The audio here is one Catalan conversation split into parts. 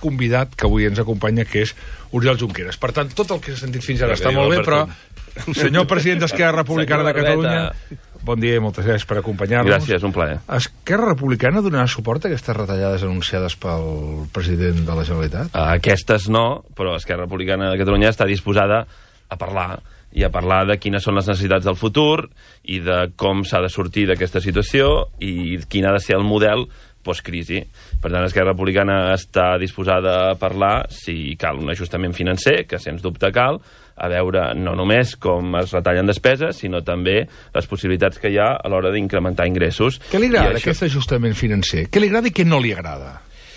convidat que avui ens acompanya, que és Oriol Junqueras. Per tant, tot el que s'ha sentit fins ara està molt bé, però senyor president d'Esquerra Republicana de Catalunya, bon dia i moltes gràcies per acompanyar-nos. Gràcies, un plaer. Esquerra Republicana donarà suport a aquestes retallades anunciades pel president de la Generalitat? Aquestes no, però Esquerra Republicana de Catalunya està disposada a parlar de quines són les necessitats del futur i de com s'ha de sortir d'aquesta situació i quin ha de ser el model post-crisi. Per tant, Esquerra Republicana està disposada a parlar si cal un ajustament financer, que sens dubte cal, a veure no només com es retallen despeses, sinó també les possibilitats que hi ha a l'hora d'incrementar ingressos. Què li agrada aquest ajustament financer? Què li agrada i què no li agrada?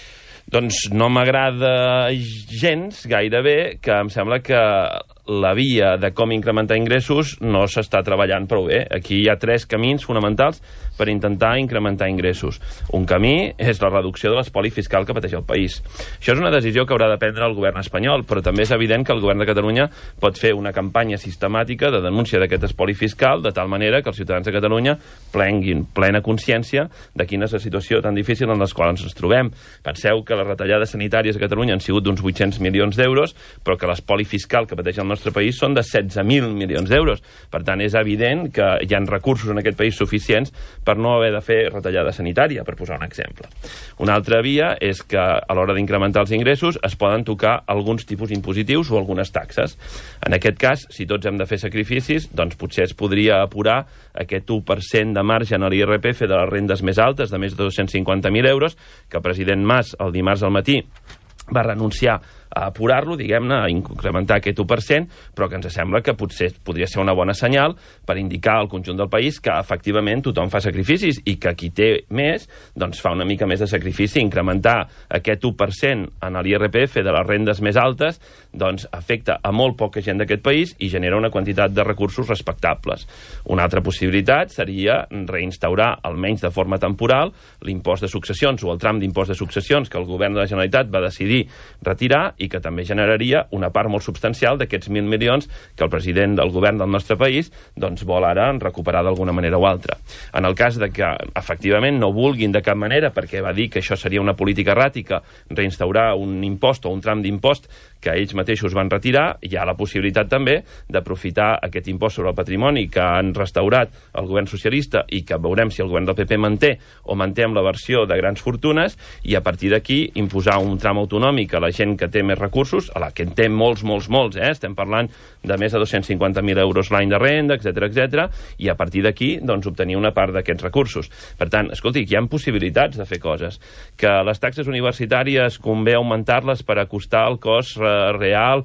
Doncs no m'agrada gens, gairebé, que em sembla que la via de com incrementar ingressos no s'està treballant prou bé. Aquí hi ha 3 camins fonamentals per intentar incrementar ingressos. Un camí és la reducció de l'espoli fiscal que pateix el país. Això és una decisió que haurà de prendre el govern espanyol, però també és evident que el govern de Catalunya pot fer una campanya sistemàtica de denúncia d'aquest espoli fiscal, de tal manera que els ciutadans de Catalunya prenguin plena consciència de quina és la situació tan difícil en la qual ens trobem. Penseu que les retallades sanitàries a Catalunya han sigut d'uns 800 milions d'euros, però que l'espoli fiscal que pateix el nostre país són de 16.000 milions d'euros. Per tant, és evident que hi ha recursos en aquest país suficients per no haver de fer retallada sanitària, per posar un exemple. Una altra via és que a l'hora d'incrementar els ingressos es poden tocar alguns tipus impositius o algunes taxes. En aquest cas, si tots hem de fer sacrificis, doncs potser es podria apurar aquest 1% de marge en l'IRPF de les rendes més altes, de més de 250.000 euros, que el president Mas el dimarts al matí va renunciar a apurar-lo, diguem-ne, a incrementar aquest 1%, però que ens sembla que potser podria ser una bona senyal per indicar al conjunt del país que efectivament tothom fa sacrificis i que qui té més doncs fa una mica més de sacrifici. Incrementar aquest 1% en l'IRPF de les rendes més altes doncs afecta a molt poca gent d'aquest país i genera una quantitat de recursos respectables. Una altra possibilitat seria reinstaurar, almenys de forma temporal, l'impost de successions o el tram d'impost de successions que el govern de la Generalitat va decidir retirar i que també generaria una part molt substancial d'aquests 1.000 milions que el president del govern del nostre país doncs vol ara recuperar d'alguna manera o altra. En el cas de que efectivament no vulguin de cap manera, perquè va dir que això seria una política erràtica, reinstaurar un impost o un tram d'impost que ells mateixos van retirar, hi ha la possibilitat també d'aprofitar aquest impost sobre el patrimoni que han restaurat el govern socialista i que veurem si el govern del PP manté o manté amb la versió de grans fortunes i a partir d'aquí imposar un tram autonòmic a la gent que té més recursos, a la que en té molts, estem parlant de més de 250.000 euros l'any de renda, etc, i a partir d'aquí doncs, obtenir una part d'aquests recursos. Per tant, escolti, hi ha possibilitats de fer coses. Que les taxes universitàries convé augmentar-les per acostar el cost real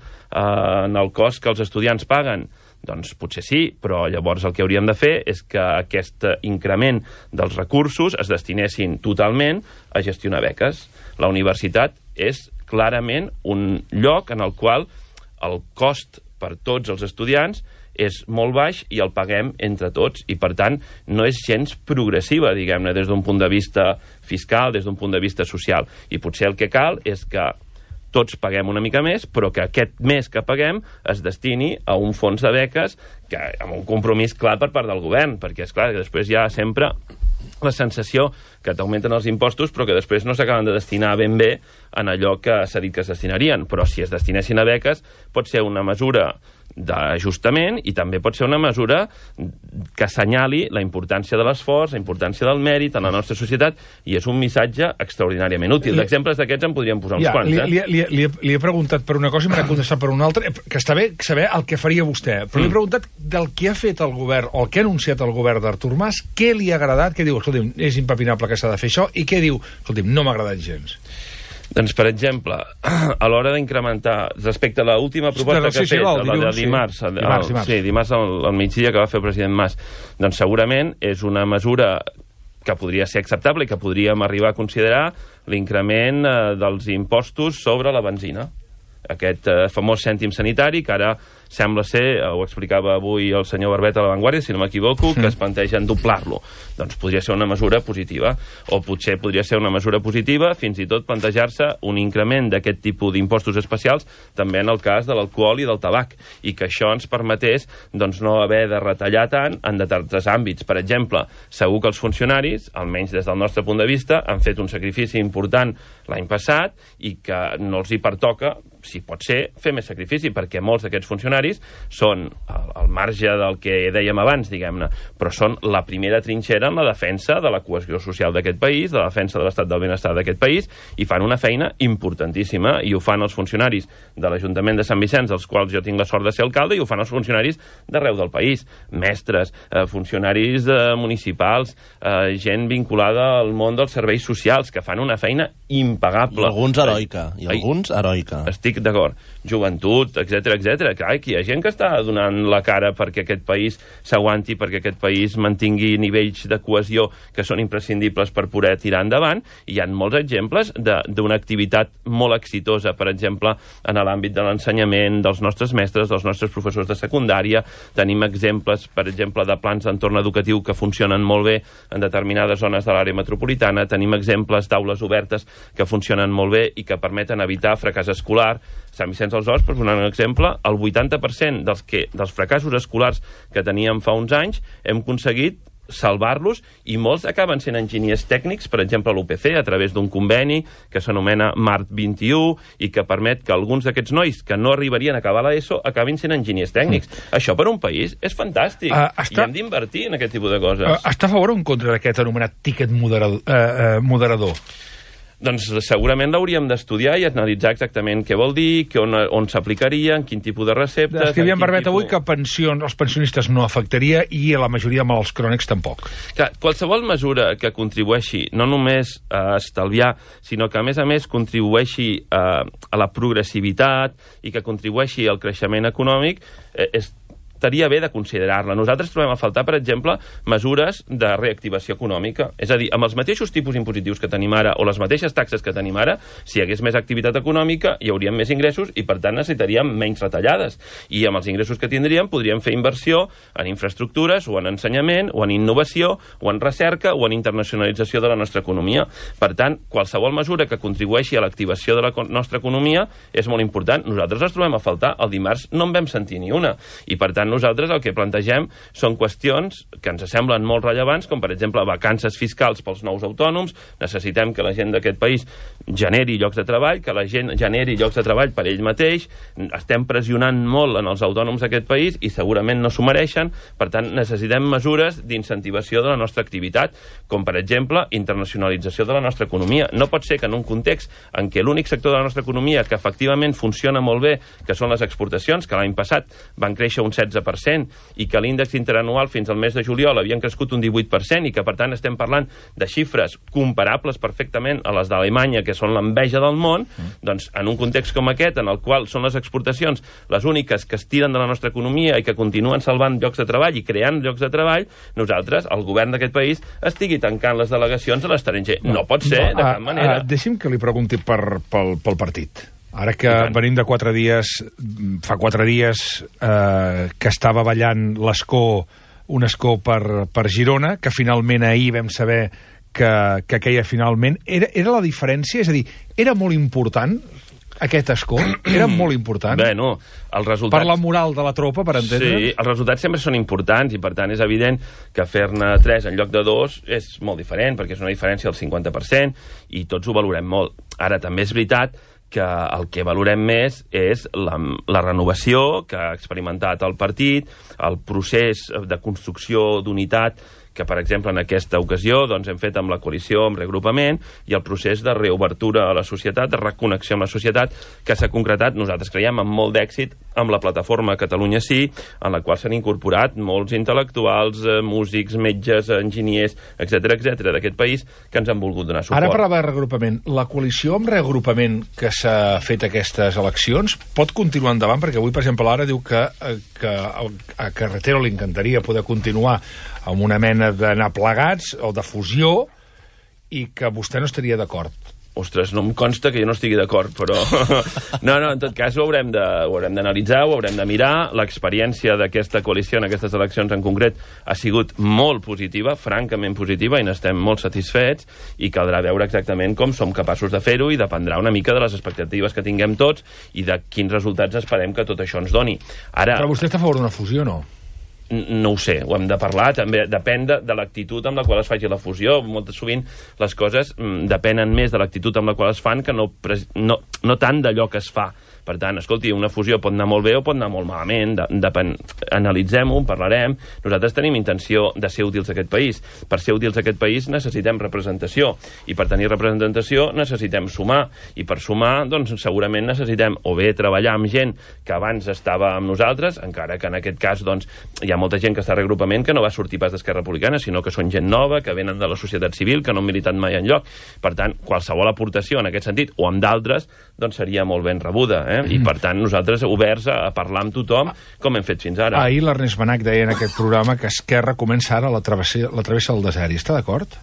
en el cost que els estudiants paguen? Doncs potser sí, però llavors el que hauríem de fer és que aquest increment dels recursos es destinessin totalment a gestionar beques. La universitat és clarament un lloc en el qual el cost per tots els estudiants és molt baix i el paguem entre tots i, per tant, no és gens progressiva, diguem-ne, des d'un punt de vista fiscal, des d'un punt de vista social. I potser el que cal és que tots paguem una mica més, però que aquest mes que paguem es destini a un fons de beques que, amb un compromís clar per part del govern, perquè, és clar, que després hi ha sempre la sensació que t'augmenten els impostos però que després no s'acaben de destinar ben bé en allò que s'ha dit que es destinarien. Però si es destinessin a beques pot ser una mesura d'ajustament i també pot ser una mesura que assenyali la importància de l'esforç, la importància del mèrit en la nostra societat i és un missatge extraordinàriament útil. D'exemples d'aquests en podríem posar uns quants. Li he preguntat per una cosa i m'ha contestat per una altra, que està bé saber el que faria vostè, però li he preguntat del que ha fet el govern o el que ha anunciat el govern d'Artur Mas, què li ha agradat, què diu, escolti'm, és impepinable que s'ha de fer això, i què diu, escolti'm, no m'ha agradat gens. Doncs, per exemple, a l'hora d'incrementar, respecte a l'última proposta que ha fet, la de dimarts, dimarts al migdia que va fer el president Mas, doncs segurament és una mesura que podria ser acceptable i que podríem arribar a considerar l'increment dels impostos sobre la benzina. aquest famós cèntim sanitari, que ara sembla ser, ho explicava avui el senyor Barbet a La Vanguardia, si no m'equivoco, que es plantegen doblar-lo. Doncs podria ser una mesura positiva, o potser podria ser una mesura positiva fins i tot plantejar-se un increment d'aquest tipus d'impostos especials també en el cas de l'alcohol i del tabac, i que això ens permetés doncs, no haver de retallar tant en determinats àmbits. Per exemple, segur que els funcionaris, almenys des del nostre punt de vista, han fet un sacrifici important l'any passat i que no els hi pertoca, si pot ser, fer més sacrifici, perquè molts d'aquests funcionaris són al marge del que dèiem abans, diguem-ne, però són la primera trinxera en la defensa de la cohesió social d'aquest país, de la defensa de l'estat del benestar d'aquest país, i fan una feina importantíssima, i ho fan els funcionaris de l'Ajuntament de Sant Vicenç, dels quals jo tinc la sort de ser alcalde, i ho fan els funcionaris d'arreu del país, mestres, funcionaris municipals, gent vinculada al món dels serveis socials, que fan una feina impagable. I alguns heroica. Estic d'acord. Joventut, etc. Clar, aquí hi ha gent que està donant la cara perquè aquest país s'aguanti, perquè aquest país mantingui nivells de cohesió que són imprescindibles per poder tirar endavant, i hi ha molts exemples d'una activitat molt exitosa, per exemple, en l'àmbit de l'ensenyament, dels nostres mestres, dels nostres professors de secundària. Tenim exemples, per exemple, de plans d'entorn educatiu que funcionen molt bé en determinades zones de l'àrea metropolitana. Tenim exemples d'aules obertes que funcionen molt bé i que permeten evitar fracàs escolar. Sant Vicenç dels Horts, per donar un exemple, el 80% dels fracassos escolars que teníem fa uns anys hem aconseguit salvar-los, i molts acaben sent enginyers tècnics, per exemple a l'UPC, a través d'un conveni que s'anomena Mart 21, i que permet que alguns d'aquests nois que no arribarien a acabar l'ESO acabin sent enginyers tècnics. Això per un país és fantàstic, i hem d'invertir en aquest tipus de coses. Està a favor o en contra d'aquest anomenat tiquet moderador? Doncs segurament l'hauríem d'estudiar i analitzar exactament què vol dir, on s'aplicaria, en quin tipus de receptes... Escrivíem, Barbet, avui que els pensionistes no afectaria i a la majoria de malalts crònics tampoc. Clar, qualsevol mesura que contribueixi no només a estalviar, sinó que a més contribueixi a la progressivitat i que contribueixi al creixement econòmic, estaria bé de considerar-la. Nosaltres trobem a faltar, per exemple, mesures de reactivació econòmica. És a dir, amb els mateixos tipus impositius que tenim ara o les mateixes taxes que tenim ara, si hi hagués més activitat econòmica, hi hauríem més ingressos i, per tant, necessitaríem menys retallades. I amb els ingressos que tindríem podríem fer inversió en infraestructures o en ensenyament o en innovació o en recerca o en internacionalització de la nostra economia. Per tant, qualsevol mesura que contribueixi a l'activació de la nostra economia és molt important. Nosaltres les trobem a faltar. El dimarts no en vam sentir ni una. I, per tant, nosaltres el que plantegem són qüestions que ens semblen molt rellevants, com per exemple vacances fiscals pels nous autònoms. Necessitem que la gent d'aquest país generi llocs de treball, que la gent generi llocs de treball per ell mateix. Estem pressionant molt en els autònoms d'aquest país i segurament no s'ho mereixen. Per tant, necessitem mesures d'incentivació de la nostra activitat, com per exemple internacionalització de la nostra economia. No pot ser que en un context en què l'únic sector de la nostra economia que efectivament funciona molt bé, que són les exportacions, que l'any passat van créixer un 16%, i que l'índex interanual fins al mes de juliol havien crescut un 18%, i que per tant estem parlant de xifres comparables perfectament a les d'Alemanya, que són l'enveja del món, doncs en un context com aquest, en el qual són les exportacions les úniques que es tiren de la nostra economia i que continuen salvant llocs de treball i creant llocs de treball, nosaltres, el govern d'aquest país, estigui tancant les delegacions a l'estranger. No pot ser, de cap manera. Deixi'm que li pregunti pel partit. Ara que venim de 4 dies, fa 4 dies que estava ballant un escó per Girona, que finalment ahir vam saber que queia finalment. Era la diferència? És a dir, era molt important aquest escó? Era molt important? Bé, no. Els resultats... Per la moral de la tropa, per entendre? Sí, els resultats sempre són importants i, per tant, és evident que fer-ne 3 en lloc de 2 és molt diferent, perquè és una diferència del 50% i tots ho valorem molt. Ara, també és veritat que el que valorem més és la renovació que ha experimentat el partit, el procés de construcció d'unitat que, per exemple, en aquesta ocasió doncs, hem fet amb la coalició, amb reagrupament, i el procés de reobertura a la societat, de reconnexió amb la societat, que s'ha concretat, nosaltres creiem, amb molt d'èxit, amb la plataforma Catalunya Sí, en la qual s'han incorporat molts intel·lectuals, músics, metges, enginyers, etc d'aquest país, que ens han volgut donar suport. Ara parlava de reagrupament. La coalició amb reagrupament que s'ha fet aquestes eleccions pot continuar endavant? Perquè avui, per exemple, ara diu que a Carretero li encantaria poder continuar amb una mena d'anar plegats o de fusió i que vostè no estaria d'acord. Ostres, no em consta que jo no estigui d'acord, però... No, en tot cas ho haurem d'analitzar, ho haurem de mirar. L'experiència d'aquesta coalició en aquestes eleccions en concret ha sigut molt positiva, francament positiva, i n'estem molt satisfets, i caldrà veure exactament com som capaços de fer-ho i dependrà una mica de les expectatives que tinguem tots i de quins resultats esperem que tot això ens doni. Ara... Però vostè està a favor d'una fusió, no? No ho sé, ho hem de parlar, també depèn de l'actitud amb la qual es faci la fusió. Molt sovint les coses depenen més de l'actitud amb la qual es fan que no tant d'allò que es fa. Per tant, escolti, una fusió pot anar molt bé o pot anar molt malament, analitzem-ho, en parlarem. Nosaltres tenim intenció de ser útils a aquest país. Per ser útils a aquest país necessitem representació, i per tenir representació necessitem sumar, i per sumar, doncs, segurament necessitem o bé treballar amb gent que abans estava amb nosaltres, encara que en aquest cas, doncs, hi ha molta gent que està a reagrupament que no va sortir pas d'Esquerra Republicana, sinó que són gent nova, que venen de la societat civil, que no han militat mai enlloc. Per tant, qualsevol aportació en aquest sentit, o amb d'altres, doncs seria molt ben rebuda, I per tant nosaltres oberts a parlar amb tothom com hem fet fins ara. Ahir l'Ernest Benach deia en aquest programa que Esquerra comença ara la travessa del desert. Està d'acord?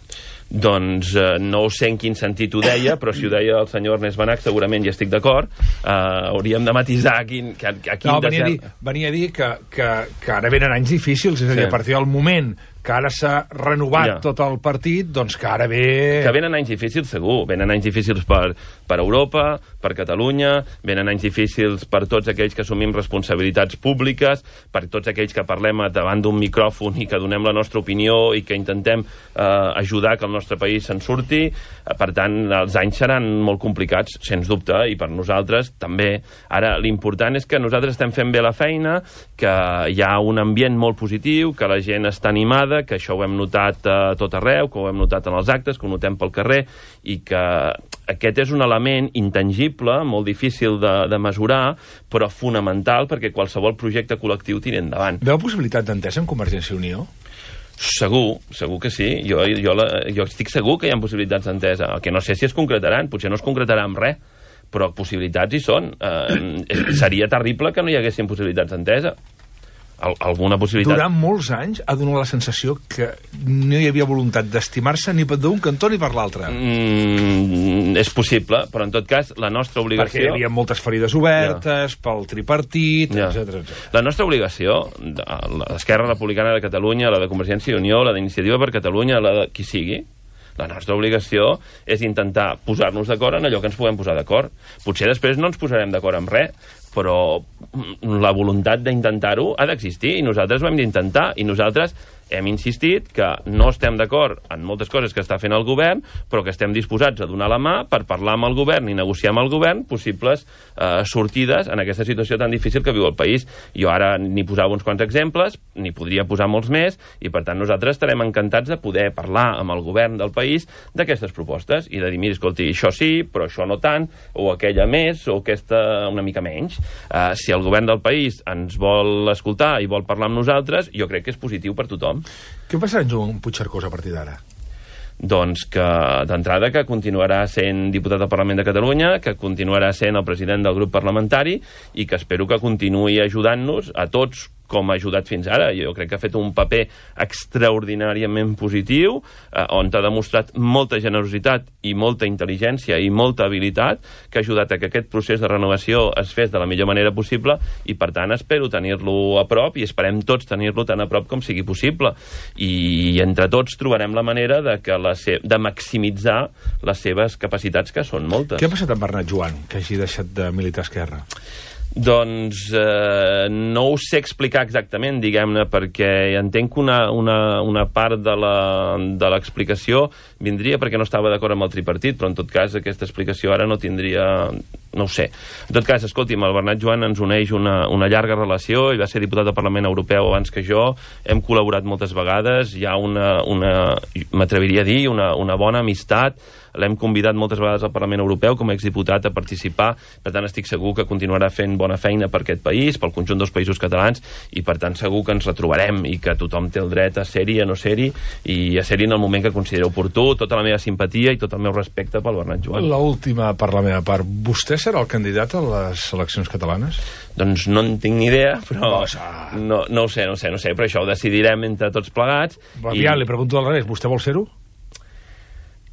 Doncs no sé en quin sentit ho deia, però si ho deia el senyor Ernest Benach segurament hi estic d'acord. Hauríem de matisar a quin venia a dir que ara venen anys difícils, és a dir, a partir del moment que ara s'ha renovat tot el partit, doncs que ara ve... Que venen anys difícils, segur. Venen anys difícils per Europa, per Catalunya, venen anys difícils per tots aquells que assumim responsabilitats públiques, per tots aquells que parlem davant d'un micròfon i que donem la nostra opinió i que intentem ajudar que el nostre país se'n surti. Per tant, els anys seran molt complicats, sens dubte, i per nosaltres també. Ara, l'important és que nosaltres estem fent bé la feina, que hi ha un ambient molt positiu, que la gent està animada, que això ho hem notat a tot arreu, que ho hem notat en els actes, que ho notem pel carrer, i que aquest és un element intangible, molt difícil de mesurar, però fonamental perquè qualsevol projecte col·lectiu tiri endavant. Veu possibilitat d'entesa amb Convergència i Unió? Segur que sí. Jo estic segur que hi ha possibilitats d'entesa. El que no sé si es concretaran, potser no es concretarà amb res, però possibilitats hi són. Seria terrible que no hi haguessin possibilitats d'entesa. Alguna possibilitat... Durant molts anys ha donat la sensació que no hi havia voluntat d'estimar-se ni d'un cantó ni per l'altre. És possible, però en tot cas la nostra obligació... Perquè hi havia moltes ferides obertes, pel tripartit, etc. La nostra obligació, l'Esquerra Republicana de Catalunya, la de Convergència i Unió, la d'Iniciativa per Catalunya, la de qui sigui, la nostra obligació és intentar posar-nos d'acord en allò que ens puguem posar d'acord. Potser després no ens posarem d'acord amb res, però la voluntat d'intentar-ho ha d'existir, i nosaltres ho hem d'intentar, i nosaltres hem insistit que no estem d'acord en moltes coses que està fent el govern, però que estem disposats a donar la mà per parlar amb el govern i negociar amb el govern possibles sortides en aquesta situació tan difícil que viu el país. Jo ara n'hi posava uns quants exemples, n'hi podria posar molts més, i per tant nosaltres estarem encantats de poder parlar amb el govern del país d'aquestes propostes i de dir, mira, escolti, això sí, però això no tant, o aquella més, o aquesta una mica menys. Si el govern del país ens vol escoltar i vol parlar amb nosaltres, jo crec que és positiu per tothom. Què passarà amb Joan Puigcercós a partir d'ara? Doncs que, d'entrada, que continuarà sent diputat al Parlament de Catalunya, que continuarà sent el president del grup parlamentari i que espero que continuï ajudant-nos a tots com ha ajudat fins ara. Jo crec que ha fet un paper extraordinàriament positiu, on ha demostrat molta generositat i molta intel·ligència i molta habilitat, que ha ajudat a que aquest procés de renovació es fes de la millor manera possible, i per tant espero tenir-lo a prop, i esperem tots tenir-lo tan a prop com sigui possible. I entre tots trobarem la manera de maximitzar les seves capacitats, que són moltes. Què ha passat amb Bernat Joan, que hagi deixat de militar a Esquerra? Doncs no ho sé explicar exactament, diguem-ne, perquè entenc que una part de l'explicació vindria perquè no estava d'acord amb el tripartit, però en tot cas aquesta explicació ara no tindria... no ho sé. En tot cas, escolti'm, el Bernat Joan ens uneix una llarga relació, ell va ser diputat del Parlament Europeu abans que jo, hem col·laborat moltes vegades, hi ha m'atreviria a dir, una bona amistat, l'hem convidat moltes vegades al Parlament Europeu com a exdiputat a participar, per tant estic segur que continuarà fent bona feina per aquest país, pel conjunt dels països catalans, i per tant segur que ens retrobarem i que tothom té el dret a ser-hi, a no ser-hi, i a ser-hi en el moment que consideri oportú. Tota la meva simpatia i tot el meu respecte pel Bernat Joan. L'última per la meva part. Vostè serà el candidat a les eleccions catalanes? Doncs no en tinc ni idea, però no ho sé, però això ho decidirem entre tots plegats. Ja li pregunto al revés, vostè vol ser-ho?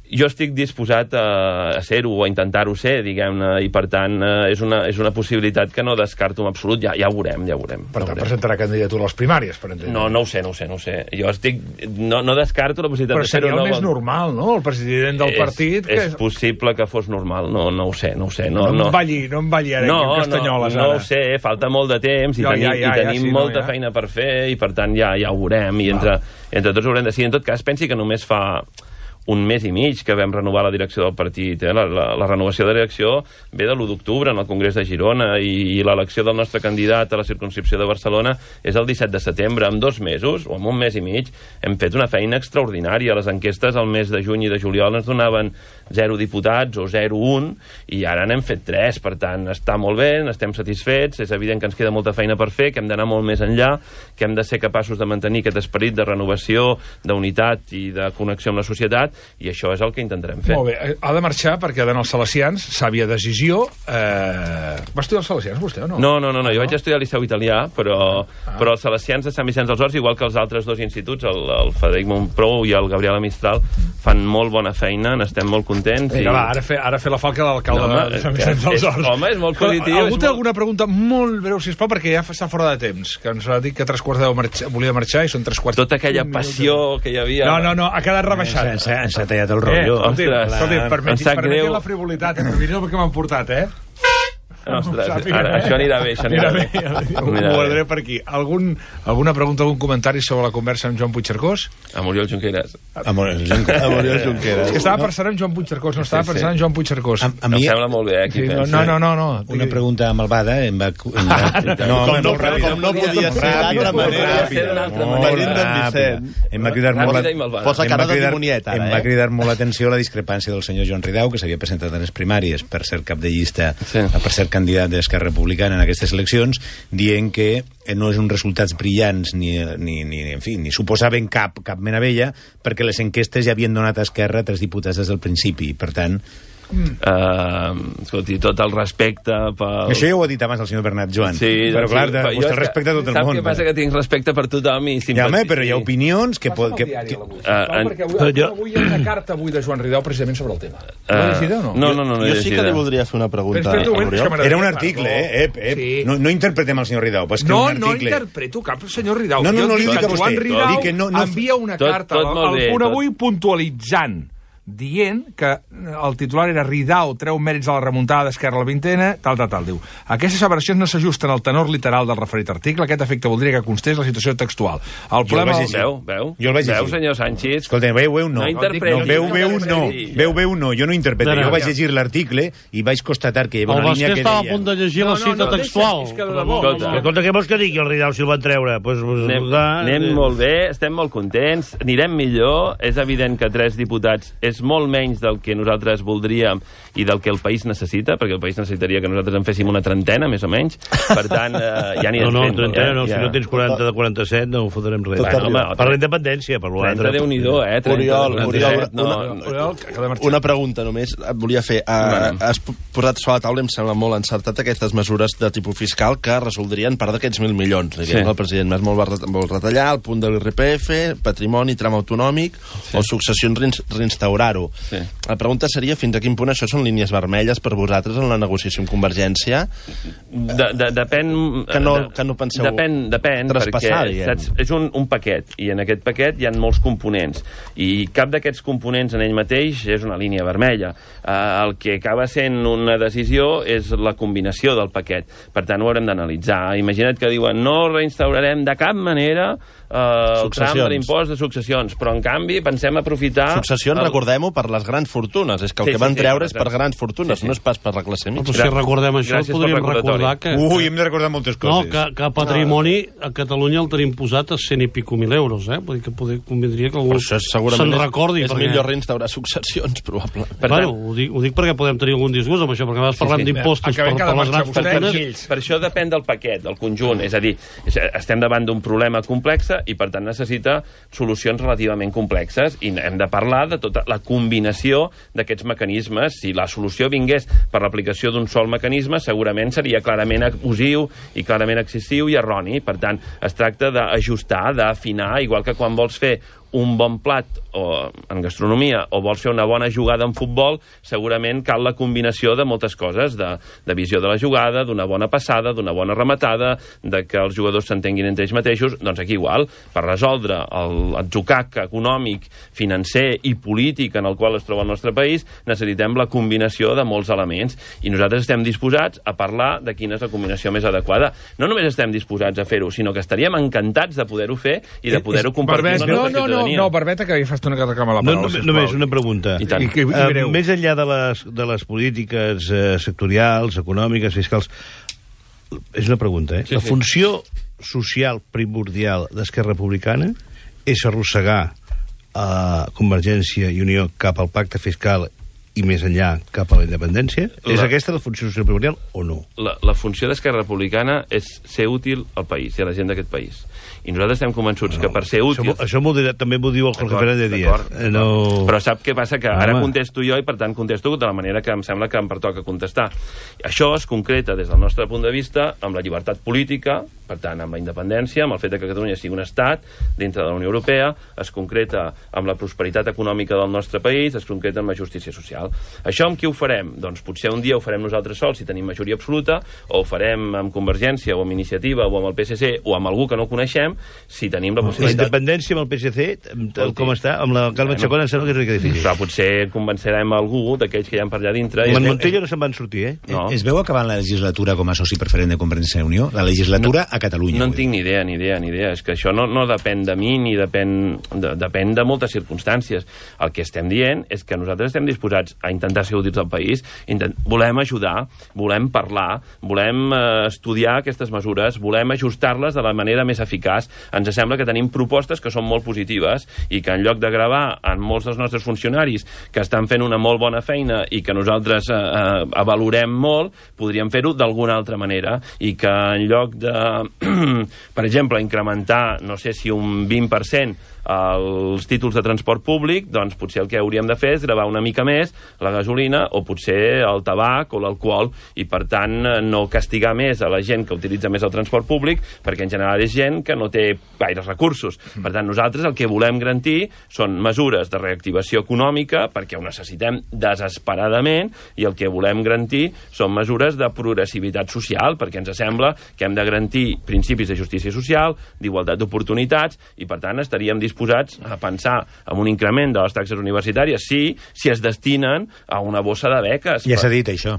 Jo estic disposat a ser-ho o a intentar-ho ser, diguem-ne, i per tant és una possibilitat que no descarto en absolut, ja ho veurem. Per tant, presentarà candidatura a les primàries, per entendre. No ho sé. Jo no descarto la possibilitat de ser-ho. Però seria el més normal, no?, el president del partit. És possible que fos normal, no ho sé. No em balli ara aquí Castanyoles, ara. No ho sé, falta molt de temps i tenim molta feina per fer i per tant ja ho veurem i entre tots haurem de decidir. En tot cas, pensi que només fa un mes i mig que vam renovar la direcció del partit. La renovació de direcció ve de l'1 d'octubre en el Congrés de Girona i l'elecció del nostre candidat a la circumscripció de Barcelona és el 17 de setembre. En 2 mesos, o en un mes i mig, hem fet una feina extraordinària. Les enquestes al mes de juny i de juliol ens donaven 0 diputats o 0,1 i ara n'hem fet 3. Per tant, està molt bé, n'estem satisfets. És evident que ens queda molta feina per fer, que hem d'anar molt més enllà, que hem de ser capaços de mantenir aquest esperit de renovació, d'unitat i de connexió amb la societat, i això és el que intentarem fer. Molt bé, ha de marxar perquè ha d'anar als Salesians, sàvia decisió. Va estudiar als Salesians, vostè, o no? No, jo vaig estudiar al Liceu Italià, però els Salesians de Sant Vicenç dels Horts, igual que els altres 2 instituts, el Frederic Montprou i el Gabriela Mistral, fan molt bona feina, n'estem molt contents. Vinga, va, ara fer la falca de l'alcalde de Sant Vicenç dels Horts. Home, és molt positiu. Algú té alguna pregunta molt breu, sisplau, perquè ja està fora de temps, que ens va dir que 3:15 volia marxar i són 3:15. Tota aquella passió que hi havia... No, ha quedat rebaixat. S'ha tallat el rotllo. Escolti, permeti la frivolitat, mira el que m'han portat, Ostres, això anirà bé, Ho guardaré per aquí. Alguna pregunta, algun comentari sobre la conversa amb Joan Puigcercós? A Oriol Junqueras. A Oriol Junqueras. És que estava pensant en Joan Puigcercós, no estava pensant en Joan Puigcercós. Em sembla molt bé, aquí. No. Una pregunta malvada, Com no podia ser d'altra manera. Em va cridar molt l'atenció la discrepància del senyor Joan Ridao, que s'havia presentat a les primàries per ser cap de llista, per ser candidat d'Esquerra Republicana en aquestes eleccions, dient que no és uns resultats brillants ni suposaven cap meravella, perquè les enquestes ja havien donat a Esquerra 3 diputats des del principi. Per tant, escolti, tot el respecte Això ja ho ha dit abans el senyor Bernat Joan, però clar, vostè respecta tot el món. Sap què passa? Que tinc respecte per tothom i home, però hi ha opinions que... Perquè avui hi ha una carta de Joan Ridao precisament sobre el tema. L'ha llegida o no? No. Jo sí que li voldria fer una pregunta. Era un article, no interpretem el senyor Ridao. No interpreto cap senyor Ridao. No li dic a vostè. Joan Ridao envia una carta al Punt Avui puntualitzant, dient que el titular era Ridao treu mèrits a la remuntada d'Esquerra a la vintena, tal, diu. Aquestes asseveracions no s'ajusten al tenor literal del referit article. Aquest efecte voldria que constés la situació textual. El problema... Veu, senyor Sánchez? Escolta, veu no. No interpreti. Veu no. Jo no interpreto. Jo vaig llegir l'article i vaig constatar que hi havia una línia que deia... El Basquet estava a punt de llegir la cita textual. Escolta, què vols que digui el Ridao si el van treure? Anem molt bé, estem molt contents, anirem millor. És evident que 3 diputats és molt menys del que nosaltres voldríem i del que el país necessita, perquè el país necessitaria que nosaltres en féssim una trentena, més o menys. Per tant, ja anirem fent. No, trentena no, si no tens 40 de 47 no ho fotrem res. Per la independència, per l'altre. 30 Déu-n'hi-do, Oriol, una pregunta només et volia fer. Has posat sobre la taula, em sembla molt encertat, aquestes mesures de tipus fiscal que resoldrien part d'aquests 1.000 milions. El president Mas vol retallar el punt de l'IRPF, patrimoni, tram autonòmic o successions reinstaurar. Sí. La pregunta seria fins a quin punt això són línies vermelles per vosaltres en la negociació amb Convergència? Depèn... Que no penseu depèn traspassar, perquè és un paquet, i en aquest paquet hi ha molts components, i cap d'aquests components en ell mateix és una línia vermella. El que acaba sent una decisió és la combinació del paquet. Per tant, ho haurem d'analitzar. Imagina't que diuen no reinstaurarem de cap manera el tram de l'impost de successions, però en canvi pensem aprofitar... Successions, recordem-ho, per les grans fortunes. És que el que van treure és per grans fortunes, no és pas per la classe mitja. Però si recordem això, podríem recordar que... hem de recordar moltes coses. No, que patrimoni a Catalunya el tenim posat a 100 i pico mil euros, Vull dir que convindria que algú se'n recordi. És millor reinstaurar successions, probablement. Bueno, ho dic perquè podem tenir algun disgust amb això, perquè a vegades parlem d'impostos per les grans fortunes. Per això depèn del paquet, del conjunt. És a dir, estem davant d'un problema complex i, per tant, necessita solucions relativament complexes i hem de parlar de tota la combinació d'aquests mecanismes. Si la solució vingués per l'aplicació d'un sol mecanisme, segurament seria clarament abusiu i clarament excessiu i erroni. Per tant, es tracta d'ajustar, d'afinar, igual que quan vols fer un bon plat en gastronomia o vols fer una bona jugada en futbol, segurament cal la combinació de moltes coses, de visió de la jugada, d'una bona passada, d'una bona rematada, de que els jugadors s'entenguin entre ells mateixos. Doncs aquí igual, per resoldre l'atzucac econòmic, financer i polític en el qual es troba el nostre país, necessitem la combinació de molts elements, i nosaltres estem disposats a parlar de quina és la combinació més adequada. No només estem disposats a fer-ho, sinó que estaríem encantats de poder-ho fer i de poder-ho compartir amb la nostra ciutadania. No, Barbeta, que fa estona que reclama la paraula. Només una pregunta. Més enllà de les polítiques sectorials, econòmiques, fiscals, és una pregunta, La funció social primordial d'Esquerra Republicana és arrossegar Convergència i Unió cap al pacte fiscal i més enllà cap a la independència? És aquesta la funció social primordial o no? La funció d'Esquerra Republicana és ser útil al país i a la gent d'aquest país. I nosaltres estem convençuts que per ser útils... Això també m'ho diu el Jorge Fernández Díaz. Però sap què passa? Que ara contesto jo i per tant contesto de la manera que em sembla que em pertoca contestar. Això es concreta des del nostre punt de vista amb la llibertat política, per tant amb la independència, amb el fet que Catalunya sigui un estat dintre de la Unió Europea, es concreta amb la prosperitat econòmica del nostre país, es concreta amb la justícia social. Això amb qui ho farem? Doncs potser un dia ho farem nosaltres sols si tenim majoria absoluta, o ho farem amb Convergència o amb Iniciativa o amb el PSC o amb algú que no coneixem, si tenim la possibilitat... La independència amb el PSC, com està? Amb la Carme Chacón em sembla que és una mica difícil. Però potser convencerem algú d'aquells que hi ha per allà dintre... Amb Montello no se'n van sortir, No. Es veu acabant la legislatura com a soci preferent de Convergència i Unió? La legislatura a Catalunya. No en tinc ni idea. És que això no depèn de mi ni depèn de moltes circumstàncies. El que estem dient és que nosaltres estem disposats a intentar ser útils al país, volem ajudar, volem parlar, volem estudiar aquestes mesures, volem ajustar-les de la manera més eficaç. Ens sembla que tenim propostes que són molt positives i que en lloc de gravar en molts dels nostres funcionaris que estan fent una molt bona feina i que nosaltres valorem molt, podríem fer-ho d'alguna altra manera, i que en lloc de, per exemple, incrementar, no sé si un 20% els títols de transport públic, doncs potser el que hauríem de fer és gravar una mica més la gasolina o potser el tabac o l'alcohol, i per tant no castigar més a la gent que utilitza més el transport públic, perquè en general és gent que no té gaires recursos. Per tant, nosaltres el que volem garantir són mesures de reactivació econòmica, perquè ho necessitem desesperadament, i el que volem garantir són mesures de progressivitat social, perquè ens sembla que hem de garantir principis de justícia social, d'igualtat d'oportunitats, i per tant estaríem disposats a pensar en un increment de les taxes universitàries si es destinen a una bossa de beques. Ja s'ha dit això.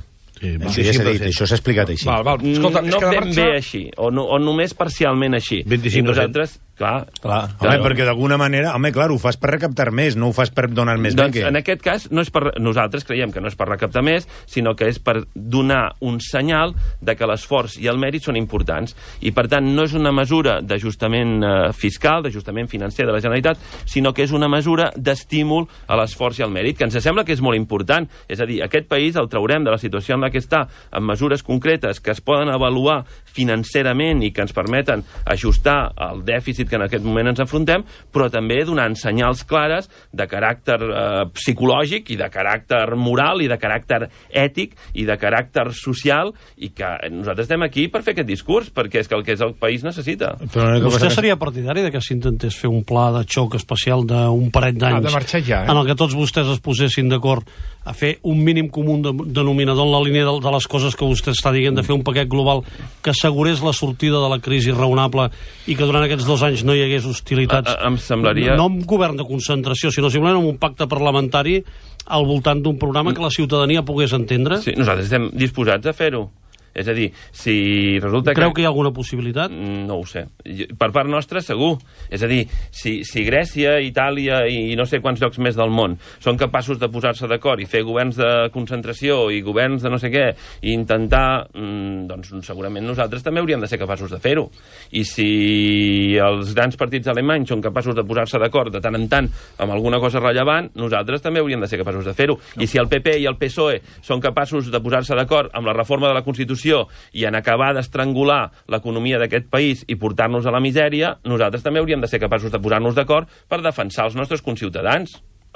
Això s'ha explicat així. Escolta, no ben bé així, o només parcialment així. 25%. I nosaltres... Clar. Home, perquè d'alguna manera, ho fas per recaptar més, no ho fas per donar més doncs, en aquest cas, nosaltres creiem que no és per recaptar més, sinó que és per donar un senyal de que l'esforç i el mèrit són importants. I, per tant, no és una mesura d'ajustament fiscal, d'ajustament financer de la Generalitat, sinó que és una mesura d'estímul a l'esforç i al mèrit, que ens sembla que és molt important. És a dir, aquest país el traurem de la situació en la que està, amb mesures concretes que es poden avaluar financerament i que ens permeten ajustar el dèficit que en aquest moment ens enfrontem, però també donant senyals clares de caràcter psicològic i de caràcter moral i de caràcter ètic i de caràcter social, i que nosaltres estem aquí per fer aquest discurs, perquè és que el país necessita. Vostè seria partidari de que s'intentés fer un pla de xoc especial d'un parell d'anys en el que tots vostès es posessin d'acord a fer un mínim comú denominador en la línia de les coses que vostè està dient, de fer un paquet global que assegurés la sortida de la crisi raonable i que durant aquests 2 anys no hi hagués hostilitats? Em semblaria... No un govern de concentració, sinó simplement un pacte parlamentari al voltant d'un programa que la ciutadania pogués entendre? Sí, nosaltres estem disposats a fer-ho. És a dir, si resulta Creu que hi ha alguna possibilitat? No ho sé. Per part nostra, segur. És a dir, si Grècia, Itàlia i no sé quants llocs més del món són capaços de posar-se d'acord i fer governs de concentració i governs de no sé què i intentar, doncs segurament nosaltres també hauríem de ser capaços de fer-ho. I si els grans partits alemanys són capaços de posar-se d'acord de tant en tant amb alguna cosa rellevant, nosaltres també hauríem de ser capaços de fer-ho. I si el PP i el PSOE són capaços de posar-se d'acord amb la reforma de la Constitució i en acabar d'estrangular l'economia d'aquest país i portar-nos a la misèria, nosaltres també hauríem de ser capaços de posar-nos d'acord per defensar els nostres conciutadans.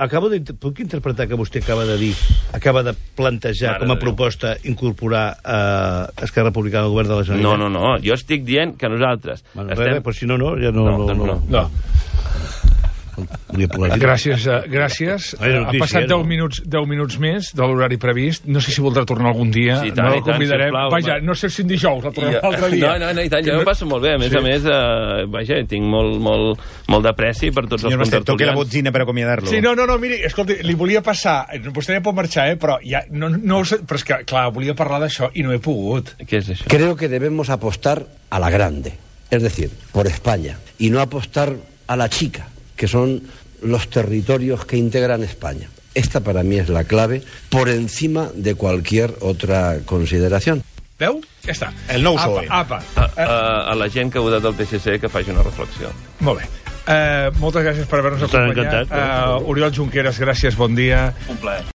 Puc interpretar que vostè acaba de dir, acaba de plantejar com a proposta incorporar Esquerra Republicana al govern de la Generalitat? No. Jo estic dient que nosaltres... Però si no, ja no. Gràcies. Ha passat 10 minuts més de l'horari previst. No sé si voldrà tornar algun dia. Sí, no el convidarem. Vaja, no sé si en dijous, el tornarà l'altre dia. No, i tant, jo m'ho passo molt bé. A més, vaja, tinc molt d'apreci per tots els contertulians. Toque la botzina per acomiadar-lo. Sí, no, miri, escolti, li volia passar... Vostè ja pot marxar, però ja... Però és que, clar, volia parlar d'això i no he pogut. Què és això? Creo que debemos apostar a la grande, es decir, por España, y no apostar a la chica, que son los territorios que integran España. Esta para mí es la clave, por encima de cualquier otra consideración. Veu? Ja està. El nou PSOE. A la gent que ha votat el PSC que faci una reflexió. Molt bé. Moltes gràcies per haver-nos acompanyat. Oriol Junqueras, gràcies, bon dia. Un plaer.